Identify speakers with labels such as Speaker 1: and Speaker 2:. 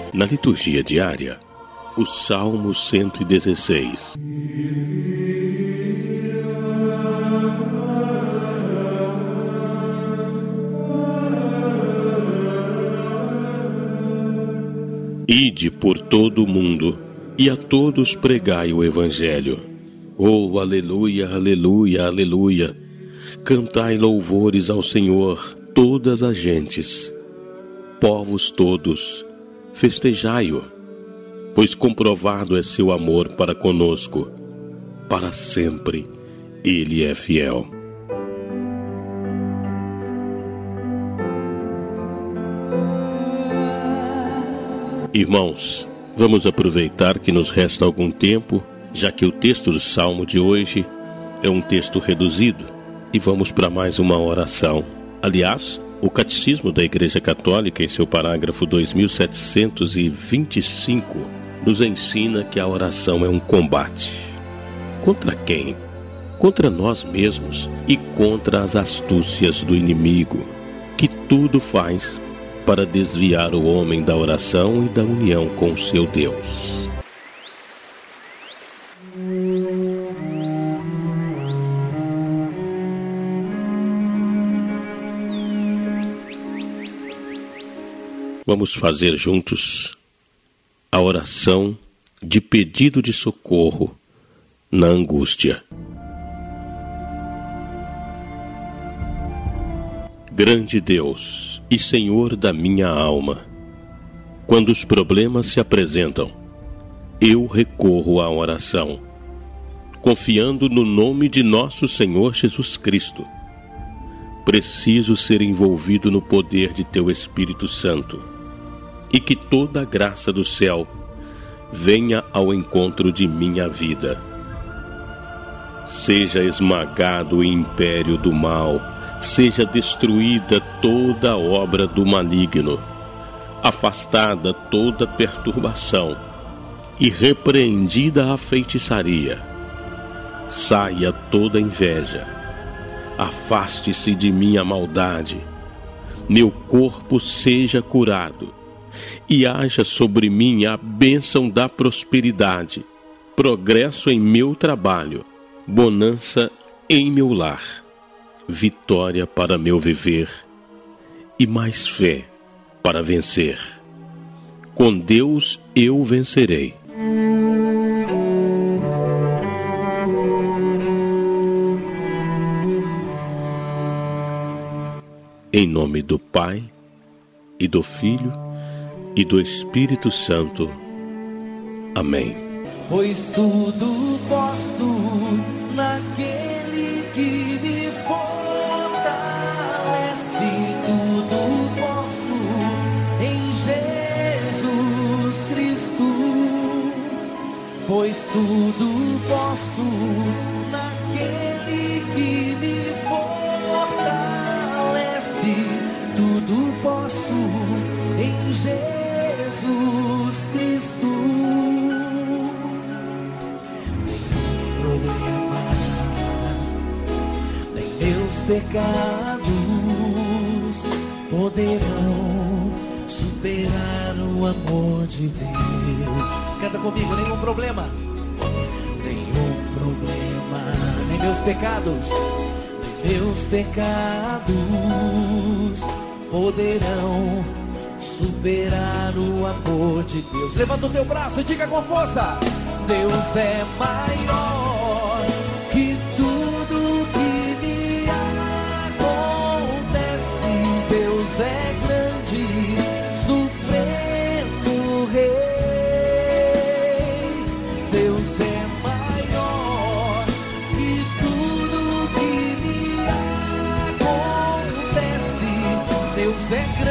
Speaker 1: Na liturgia diária, o Salmo 116. Ide por todo o mundo e a todos pregai o Evangelho. Oh, aleluia, aleluia, aleluia. Cantai louvores ao Senhor, todas as gentes. Povos todos, festejai-o, pois comprovado é seu amor para conosco. Para sempre ele é fiel. Irmãos, vamos aproveitar que nos resta algum tempo, já que o texto do Salmo de hoje é um texto reduzido, e vamos para mais uma oração. Aliás, o Catecismo da Igreja Católica, em seu parágrafo 2725, nos ensina que a oração é um combate. Contra quem? Contra nós mesmos e contra as astúcias do inimigo, que tudo faz para desviar o homem da oração e da união com o seu Deus. Vamos fazer juntos a oração de pedido de socorro na angústia. Grande Deus e Senhor da minha alma, quando os problemas se apresentam, eu recorro à oração, confiando no nome de nosso Senhor Jesus Cristo. Preciso ser envolvido no poder de Teu Espírito Santo e que toda a graça do céu venha ao encontro de minha vida. Seja esmagado o império do mal, seja destruída toda a obra do maligno, afastada toda perturbação e repreendida a feitiçaria. Saia toda inveja, afaste-se de mim a maldade, meu corpo seja curado e haja sobre mim a bênção da prosperidade, progresso em meu trabalho, bonança em meu lar, vitória para meu viver e mais fé para vencer. Com Deus eu vencerei. Em nome do Pai, e do Filho, e do Espírito Santo. Amém.
Speaker 2: Pois tudo posso naquele que me fortalece, tudo posso em Jesus Cristo. Pois tudo posso naquele que me fortalece, tudo posso em Jesus Cristo. Nenhum problema, nem meus pecados poderão superar o amor de Deus. Canta comigo, nenhum problema, nem meus pecados, poderão superar o amor de Deus. Levanta o teu braço e diga com força: Deus é maior que tudo que me acontece. Deus é grande, supremo Rei. Deus é maior que tudo que me acontece. Deus é grande,